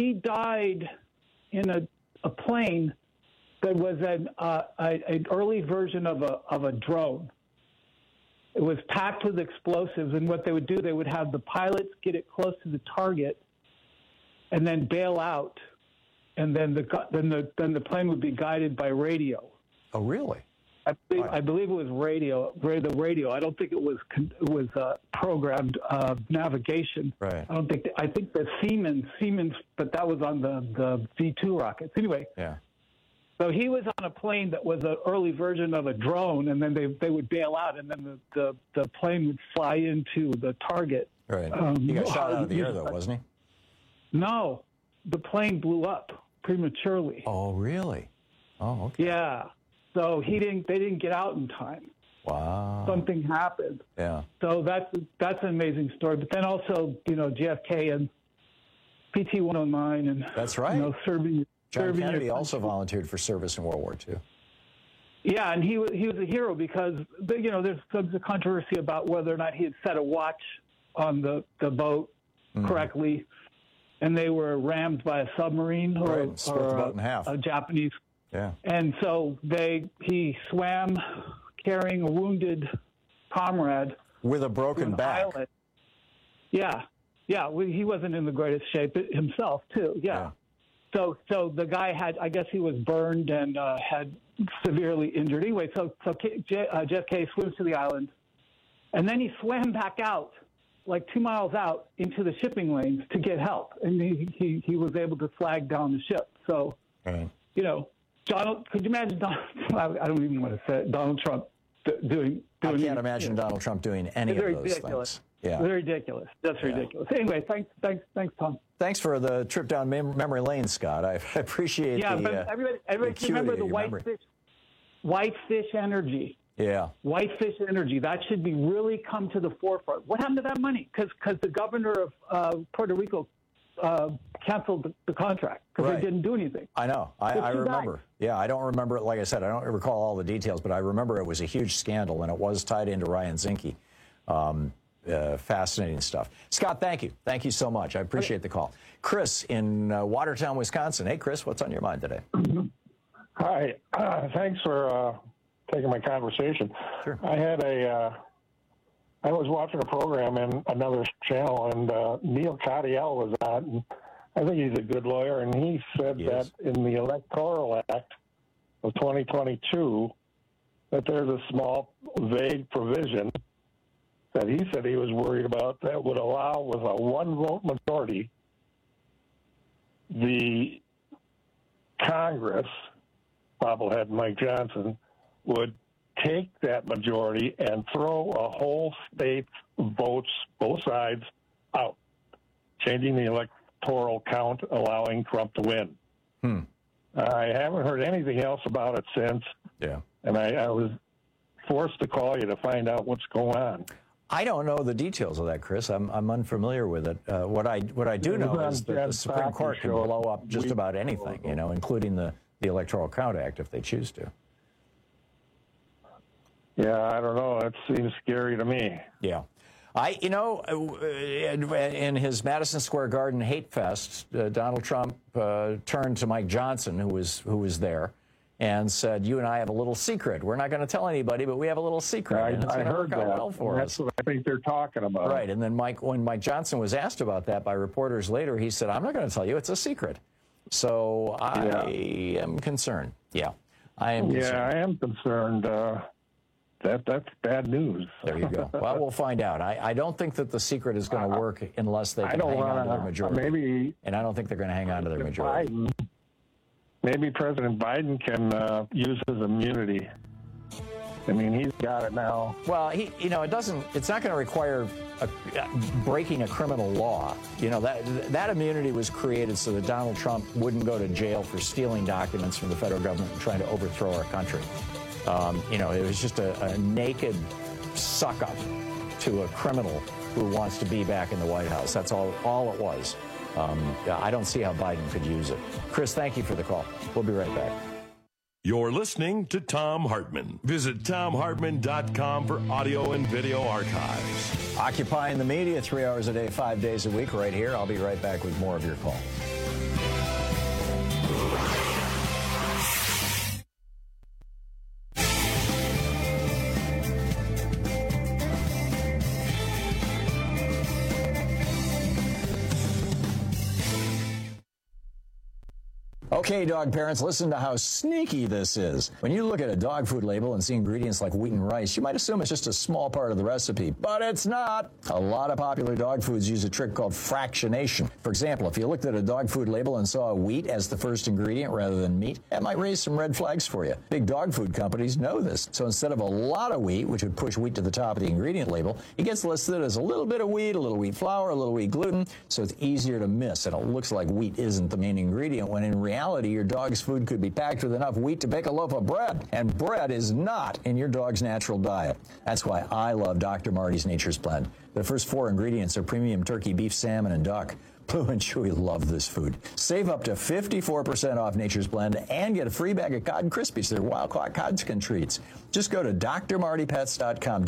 in a plane that was an early version of a drone. It was packed with explosives, and what they would do, they would have the pilots get it close to the target, and then bail out, and then the plane would be guided by radio. Oh, really? I believe it was radio. I don't think it was programmed navigation. Right. I think that Siemens, but that was on the V2 rockets. Anyway. Yeah. So he was on a plane that was an early version of a drone, and then they would bail out, and then the plane would fly into the target. Right. He got shot out of the air, though, wasn't he? No, the plane blew up prematurely. Oh, really? Oh, okay. Yeah. So they didn't get out in time. Wow. Something happened. Yeah. So that's an amazing story. But then also, JFK and PT 109 and that's right. serving. John Kennedy also volunteered for service in World War II. Yeah, and he was a hero because there's a controversy about whether or not he had set a watch on the boat correctly, and they were rammed by a submarine or split the boat in half. A Japanese. Yeah. And so he swam carrying a wounded comrade with a broken back. Island. Yeah. He wasn't in the greatest shape himself, too. Yeah. So the guy I guess he was burned and had severely injured. Anyway, so JFK swims to the island, and then he swam back out, like 2 miles out, into the shipping lanes to get help, and he was able to flag down the ship. So, Donald, could you imagine? I don't even want to say it, Donald Trump doing. I can't imagine Donald Trump doing any of those ridiculous. things. Yeah, very ridiculous. That's ridiculous. Anyway, thanks, Tom. Thanks for the trip down memory lane, Scott. I appreciate but everybody remember the whitefish energy. Yeah. Whitefish energy. That should be really come to the forefront. What happened to that money? Because the governor of Puerto Rico canceled the contract because they didn't do anything. I know. I remember. Yeah, I don't remember it. Like I said, I don't recall all the details, but I remember it was a huge scandal, and it was tied into Ryan Zinke. Fascinating stuff. Scott, thank you. Thank you so much. I appreciate the call. Chris in Watertown, Wisconsin. Hey, Chris, what's on your mind today? Hi. Thanks for taking my conversation. Sure. I was watching a program in another channel, and Neil Katyal was on. And I think he's a good lawyer, and he said that in the Electoral Act of 2022, that there's a small, vague provision that he said he was worried about that would allow, with a one-vote majority, the Congress, bobblehead Mike Johnson, would take that majority and throw a whole state votes, both sides, out, changing the electoral count, allowing Trump to win. I haven't heard anything else about it since. Yeah. And I was forced to call you to find out what's going on. I don't know the details of that, Chris. I'm unfamiliar with it. What I do know is that the Supreme Court can blow up just about anything, including the Electoral Count Act if they choose to. Yeah, I don't know. It seems scary to me. Yeah. In his Madison Square Garden hate fest, Donald Trump turned to Mike Johnson, who was there, and said, "You and I have a little secret. We're not going to tell anybody, but we have a little secret." I heard that. Well for That's what I think they're talking about. Right. And then when Mike Johnson was asked about that by reporters later, he said, "I'm not going to tell you. It's a secret." So I am concerned. Yeah, I am concerned. Yeah, I am concerned. that's bad news. There you go. Well, we'll find out. I don't think that the secret is going to work unless they can hang on to their majority. And I don't think they're going to hang on to their majority. Maybe President Biden can use his immunity. I mean, he's got it now. Well, it's not going to require breaking a criminal law. That immunity was created so that Donald Trump wouldn't go to jail for stealing documents from the federal government and trying to overthrow our country. It was just a naked suck-up to a criminal who wants to be back in the White House. That's all it was. I don't see how Biden could use it. Chris, thank you for the call. We'll be right back. You're listening to Thom Hartmann. Visit ThomHartmann.com for audio and video archives. Occupying the media 3 hours a day, 5 days a week right here. I'll be right back with more of your calls. Okay, dog parents, listen to how sneaky this is. When you look at a dog food label and see ingredients like wheat and rice, you might assume it's just a small part of the recipe, but it's not. A lot of popular dog foods use a trick called fractionation. For example, if you looked at a dog food label and saw wheat as the first ingredient rather than meat, that might raise some red flags for you. Big dog food companies know this, so instead of a lot of wheat, which would push wheat to the top of the ingredient label, it gets listed as a little bit of wheat, a little wheat flour, a little wheat gluten, so it's easier to miss, and it looks like wheat isn't the main ingredient, when in reality, your dog's food could be packed with enough wheat to bake a loaf of bread, and bread is not in your dog's natural diet. That's why I love Dr. Marty's Nature's Blend. The first 4 ingredients are premium turkey, beef, salmon, and duck. Blue and Chewy love this food. Save up to 54% off Nature's Blend and get a free bag of Cotton Krispies. They're wild-caught Codskin treats. Just go to drmartypets.com,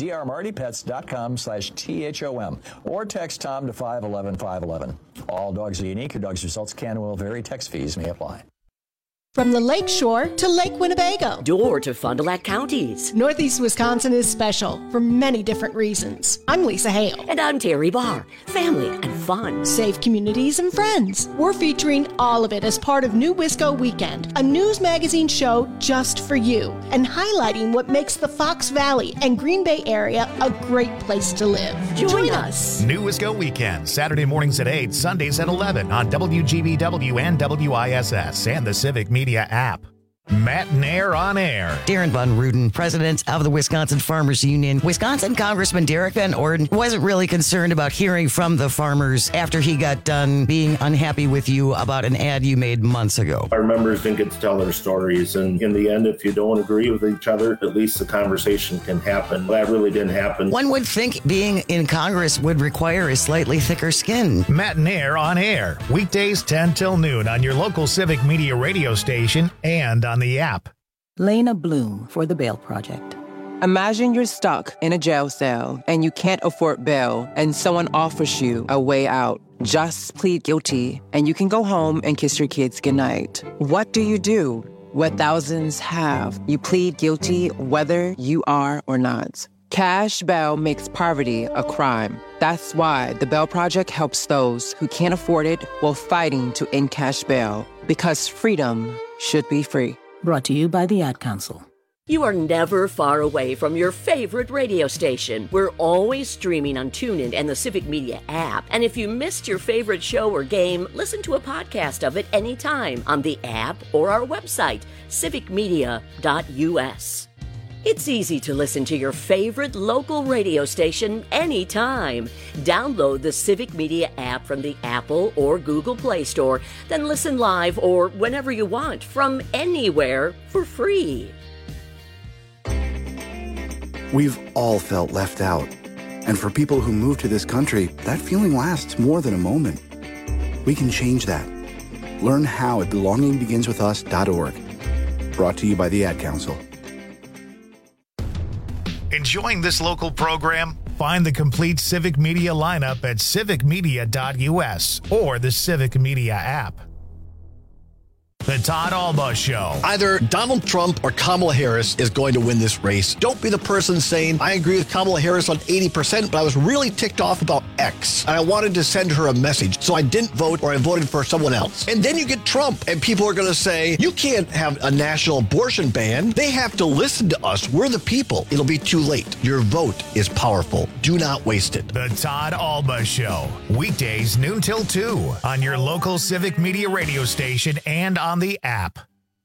drmartypets.com/THOM, or text Tom to 511-511. All dogs are unique. Your dog's results can and will vary. Text fees may apply. From the Lake Shore to Lake Winnebago. Door to Fond du Lac counties. Northeast Wisconsin is special for many different reasons. I'm Lisa Hale. And I'm Terry Barr. Family and fun. Safe communities and friends. We're featuring all of it as part of New Wisco Weekend, a news magazine show just for you, and highlighting what makes the Fox Valley and Green Bay area a great place to live. Join us. New Wisco Weekend, Saturday mornings at 8, Sundays at 11 on WGBW and WISS and the Civic Media app. Matt Nair on air. Darren Von Ruden, president of the Wisconsin Farmers Union. Wisconsin Congressman Derek Van Orden wasn't really concerned about hearing from the farmers after he got done being unhappy with you about an ad you made months ago. Our members didn't get to tell their stories, and in the end, if you don't agree with each other, at least the conversation can happen. That really didn't happen. One would think being in Congress would require a slightly thicker skin. Matt Nair on air, weekdays 10 till noon on your local Civic Media radio station and on the app. Lena Bloom for the Bail Project. Imagine you're stuck in a jail cell and you can't afford bail and someone offers you a way out. Just plead guilty and you can go home and kiss your kids goodnight. What do you do? What thousands have. You plead guilty whether you are or not. Cash bail makes poverty a crime. That's why the Bail Project helps those who can't afford it while fighting to end cash bail. Because freedom should be free. Brought to you by the Ad Council. You are never far away from your favorite radio station. We're always streaming on TuneIn and the Civic Media app. And if you missed your favorite show or game, listen to a podcast of it anytime on the app or our website, civicmedia.us. It's easy to listen to your favorite local radio station anytime. Download the Civic Media app from the Apple or Google Play Store, then listen live or whenever you want from anywhere for free. We've all felt left out. And for people who move to this country, that feeling lasts more than a moment. We can change that. Learn how at belongingbeginswithus.org. Brought to you by the Ad Council. Enjoying this local program? Find the complete Civic Media lineup at civicmedia.us or the Civic Media app. The Todd Alba Show. Either Donald Trump or Kamala Harris is going to win this race. Don't be the person saying, I agree with Kamala Harris on 80%, but I was really ticked off about X. And I wanted to send her a message, so I didn't vote or I voted for someone else. And then you get Trump, and people are going to say, you can't have a national abortion ban. They have to listen to us. We're the people. It'll be too late. Your vote is powerful. Do not waste it. The Todd Alba Show. Weekdays noon till 2 on your local Civic Media radio station and on the app.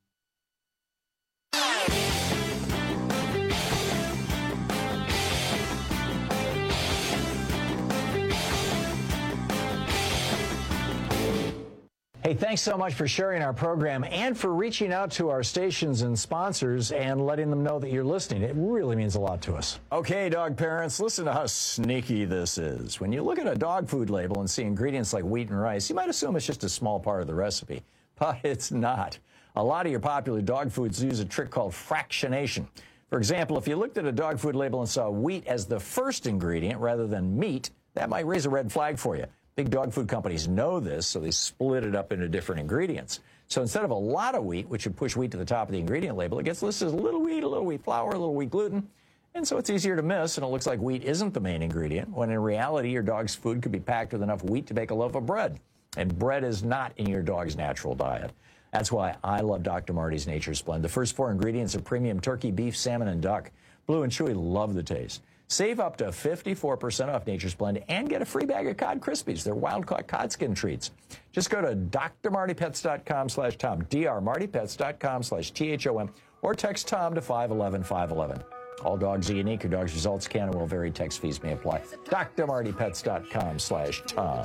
Hey, thanks so much for sharing our program and for reaching out to our stations and sponsors and letting them know that you're listening. It really means a lot to us. Okay, dog parents, listen to how sneaky this is. When you look at a dog food label and see ingredients like wheat and rice, you might assume it's just a small part of the recipe, but it's not. A lot of your popular dog foods use a trick called fractionation. For example, if you looked at a dog food label and saw wheat as the first ingredient rather than meat, that might raise a red flag for you. Big dog food companies know this, so they split it up into different ingredients. So instead of a lot of wheat, which would push wheat to the top of the ingredient label, it gets listed as a little wheat flour, a little wheat gluten. And so it's easier to miss, and it looks like wheat isn't the main ingredient, when in reality, your dog's food could be packed with enough wheat to make a loaf of bread. And bread is not in your dog's natural diet. That's why I love Dr. Marty's Nature's Blend. The first 4 ingredients are premium turkey, beef, salmon, and duck. Blue and Chewy love the taste. Save up to 54% off Nature's Blend and get a free bag of Cod Krispies. They're wild-caught cod skin treats. Just go to drmartypets.com/Tom, drmartypets.com/THOM, or text Tom to 511-511. All dogs are unique. Your dog's results can and will vary. Text fees may apply. drmartypets.com/Tom.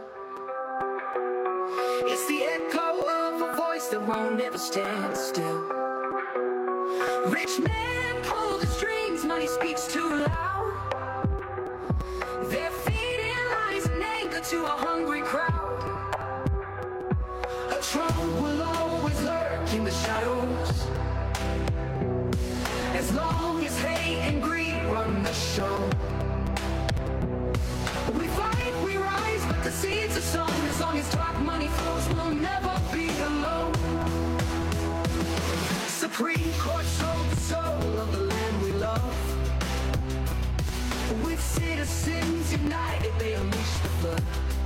It's the echo of a voice that won't ever stand still. Rich man pull the strings, money speaks too loud. They're feeding lies and anger to a hungry crowd. A Trump will always lurk in the shadows, as long as hate and greed run the show. We fight, we rise, but the seeds are sown. As long as dark money flows, we'll never be alone. Supreme Court sold the soul of the land we love. With citizens united, they unleash the flood.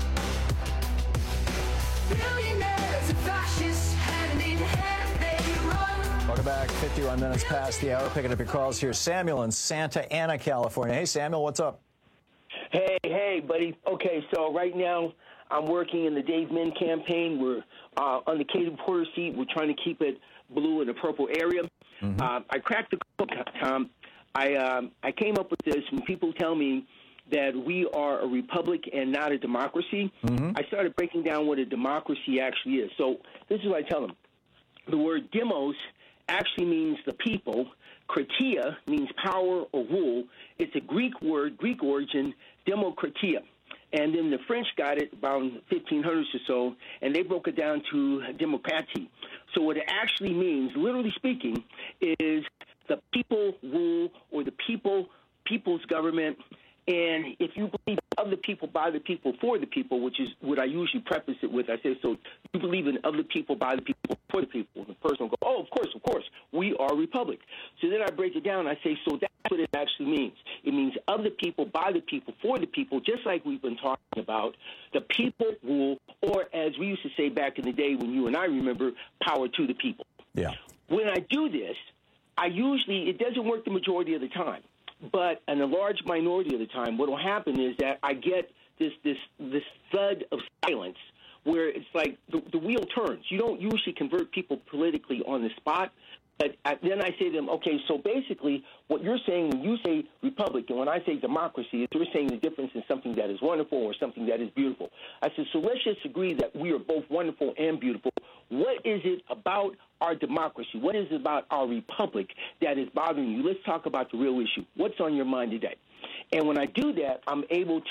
Billionaires and fascists, hand in hand, they run. Welcome back. 51 minutes past the hour. Picking up your calls here. Samuel in Santa Ana, California. Hey, Samuel, what's up? Hey, buddy. Okay, so right now I'm working in the Dave Min campaign. We're on the Kate Porter seat. We're trying to keep it blue in the purple area. I cracked the code, Tom. I came up with this when people tell me that we are a republic and not a democracy. I started breaking down what a democracy actually is. So this is what I tell them. The word demos actually means the people. Kratia means power or rule. It's a Greek word, Greek origin, demokratia. And then the French got it around 1500s or so, and they broke it down to democratie. So what it actually means, literally speaking, is the people rule or the people's government. And if you believe of the people, by the people, for the people, which is what I usually preface it with, I say, so you believe in of the people, by the people, for the people. The person will go, oh, of course, we are a republic. So then I break it down. I say, so that's what it actually means. It means of the people, by the people, for the people, just like we've been talking about. The people rule, or as we used to say back in the day when you and I remember, power to the people. Yeah. When I do this, it doesn't work the majority of the time. But in a large minority of the time, what will happen is that I get this thud of silence where it's like the wheel turns. You don't usually convert people politically on the spot. But then I say to them, okay, so basically what you're saying when you say republic and when I say democracy is you're saying the difference in something that is wonderful or something that is beautiful. I said, so let's just agree that we are both wonderful and beautiful. What is it about our democracy? What is it about our republic that is bothering you? Let's talk about the real issue. What's on your mind today? And when I do that, I'm able to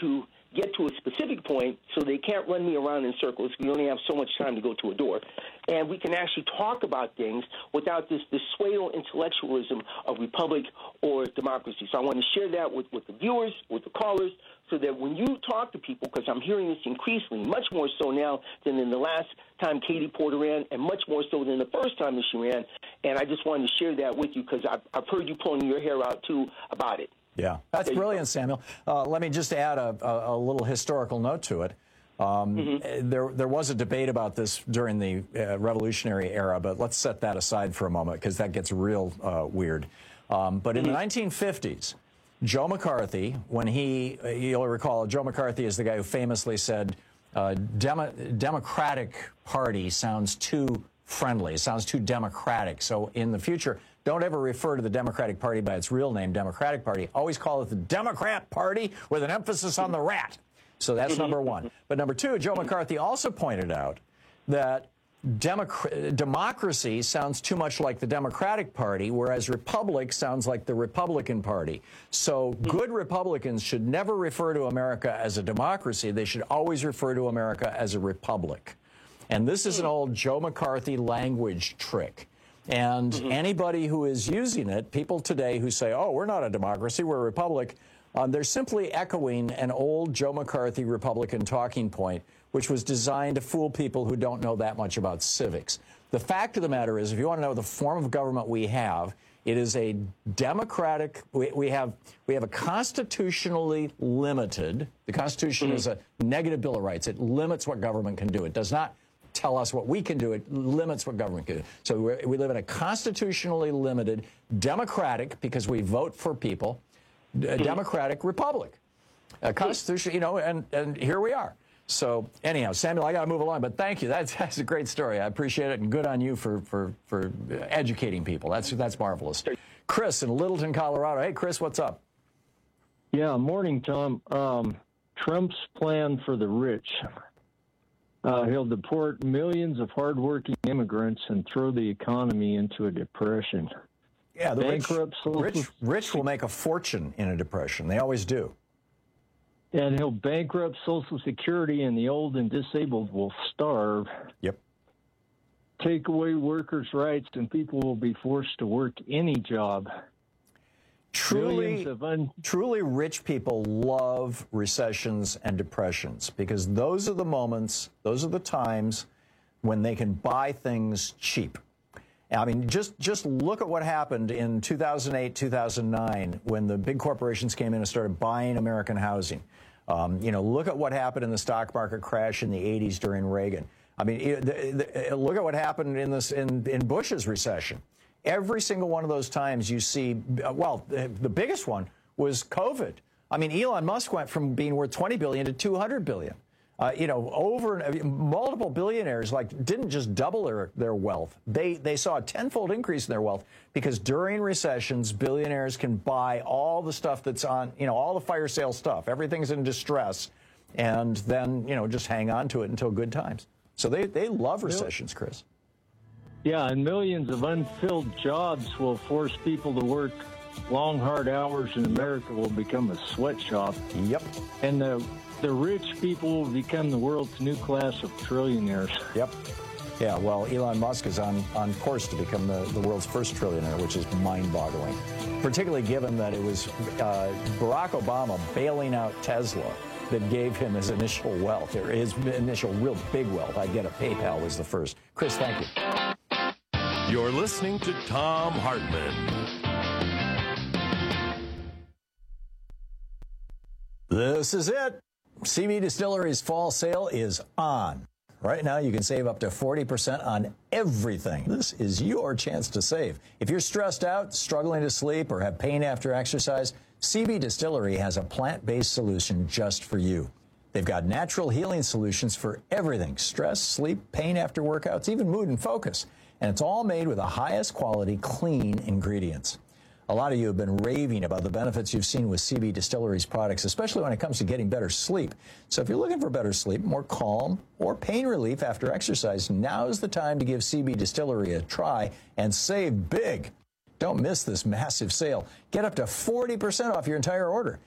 get to a specific point so they can't run me around in circles. We only have so much time to go to a door. And we can actually talk about things without this swayal intellectualism of republic or democracy. So I want to share that with the viewers, with the callers, so that when you talk to people, because I'm hearing this increasingly, much more so now than in the last time Katie Porter ran, and much more so than the first time that she ran. And I just wanted to share that with you because I've heard you pulling your hair out, too, about it. Yeah, that's brilliant, Samuel. Let me just add a little historical note to it. There was a debate about this during the Revolutionary era, but let's set that aside for a moment because that gets real weird. But in the 1950s, Joe McCarthy, when you'll recall, Joe McCarthy is the guy who famously said, Democratic Party sounds too friendly, it sounds too democratic. So in the future, don't ever refer to the Democratic Party by its real name, Democratic Party. Always call it the Democrat Party with an emphasis on the rat. So that's number one. But number two, Joe McCarthy also pointed out that democracy sounds too much like the Democratic Party, whereas republic sounds like the Republican Party. So good Republicans should never refer to America as a democracy. They should always refer to America as a republic. And this is an old Joe McCarthy language trick. And anybody who is using it, people today who say, oh, we're not a democracy, we're a republic, they're simply echoing an old Joe McCarthy Republican talking point, which was designed to fool people who don't know that much about civics. The fact of the matter is, if you want to know the form of government we have, it is a democratic, we have a constitutionally limited, the Constitution is a negative Bill of Rights. It limits what government can do. It does not tell us what we can do. It limits what government can do. So we live in a constitutionally limited, democratic, because we vote for people, democratic republic. A constitution, you know, and here we are. So anyhow, Samuel, I got to move along, but thank you. That's a great story. I appreciate it, and good on you for educating people. That's marvelous. Chris in Littleton, Colorado. Hey, Chris, what's up? Yeah, morning, Tom. Trump's plan for the rich. He'll deport millions of hardworking immigrants and throw the economy into a depression. Yeah, the rich will make a fortune in a depression. They always do. And he'll bankrupt Social Security, and the old and disabled will starve. Yep. Take away workers' rights, and people will be forced to work any job. Truly rich people love recessions and depressions because those are the moments, those are the times when they can buy things cheap. I mean, just look at what happened in 2008, 2009, when the big corporations came in and started buying American housing. You know, look at what happened in the stock market crash in the 80s during Reagan. I mean, look at what happened in Bush's recession. Every single one of those times you see, well, the biggest one was COVID. I mean, Elon Musk went from being worth $20 billion to $200 billion. You know, multiple billionaires didn't just double their wealth. They saw a tenfold increase in their wealth because during recessions, billionaires can buy all the stuff that's on, you know, all the fire sale stuff. Everything's in distress, and then, you know, just hang on to it until good times. So they love recessions, Chris. Yeah, and millions of unfilled jobs will force people to work long, hard hours, and America will become a sweatshop. Yep. And the rich people will become the world's new class of trillionaires. Yep. Yeah, well, Elon Musk is on course to become the world's first trillionaire, which is mind-boggling, particularly given that it was Barack Obama bailing out Tesla that gave him his initial wealth, or his initial real big wealth. I get it. PayPal was the first. Chris, thank you. You're listening to Thom Hartmann. This is it. CB Distillery's fall sale is on. Right now, you can save up to 40% on everything. This is your chance to save. If you're stressed out, struggling to sleep, or have pain after exercise, CB Distillery has a plant-based solution just for you. They've got natural healing solutions for everything: stress, sleep, pain after workouts, even mood and focus. And it's all made with the highest quality, clean ingredients. A lot of you have been raving about the benefits you've seen with CB Distillery's products, especially when it comes to getting better sleep. So if you're looking for better sleep, more calm, or pain relief after exercise, now's the time to give CB Distillery a try and save big. Don't miss this massive sale. Get up to 40% off your entire order.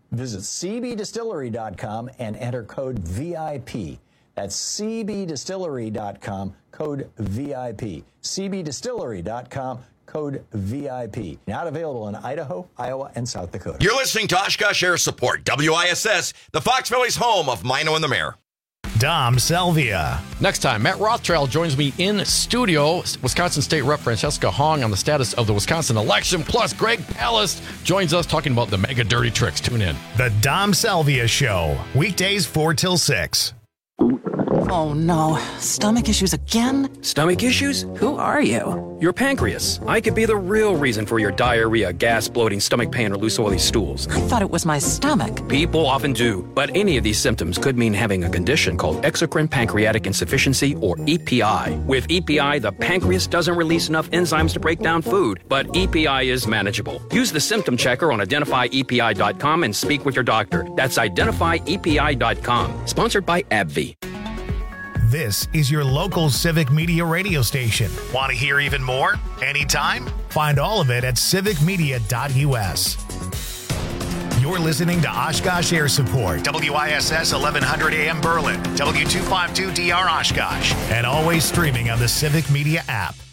Visit cbdistillery.com and enter code VIP. That's cbdistillery.com, code VIP. cbdistillery.com, code VIP. Not available in Idaho, Iowa, and South Dakota. You're listening to Oshkosh Air Support, WISS, the Fox Valley's home of Mino and the Mayor. Dom Selvia. Next time, Matt Rothschild joins me in studio. Wisconsin State Rep Francesca Hong on the status of the Wisconsin election. Plus, Greg Palast joins us talking about the mega dirty tricks. Tune in. The Dom Selvia Show. Weekdays 4 till 6. Oh no, stomach issues again? Stomach issues? Who are you? Your pancreas. I could be the real reason for your diarrhea, gas, bloating, stomach pain, or loose oily stools. I thought it was my stomach. People often do, but any of these symptoms could mean having a condition called exocrine pancreatic insufficiency, or EPI. With EPI, the pancreas doesn't release enough enzymes to break down food, but EPI is manageable. Use the symptom checker on identifyepi.com and speak with your doctor. That's identifyepi.com. Sponsored by AbbVie. This is your local civic media radio station. Want to hear even more? Anytime? Find all of it at civicmedia.us. You're listening to Oshkosh Air Support, WISS 1100 AM Berlin, W252DR Oshkosh, and always streaming on the Civic Media app.